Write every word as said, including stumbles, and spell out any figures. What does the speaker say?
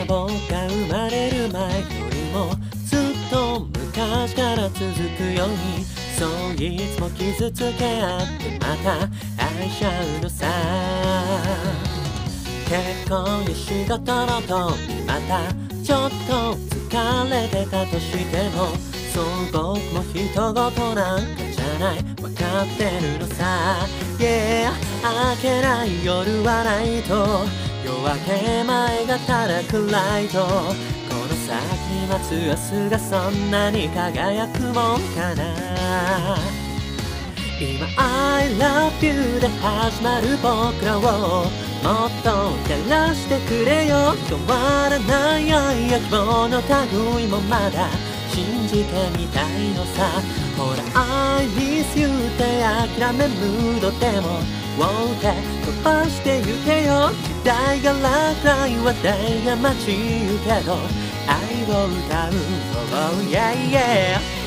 僕が生まれる前よりもずっと昔から続くように、そういつも傷つけ合ってまた愛し合うのさ。結婚や仕事のとまたちょっと疲れてたとしても、そう僕も人事なんかじゃない、わかってるのさ。 Yeah 明けない夜はないと、夜明け前がただ暗いと、この先待つ明日がそんなに輝くもんかな。今 I love you で始まる僕らをもっと照らしてくれよ。変わらない愛や希望の類もまだ信じてみたいのさ。ほら I miss you って諦めムードでも Wow って飛ばしてゆけよ。時代が楽い話題が待ちゆけど愛を歌う Oh yeah yeah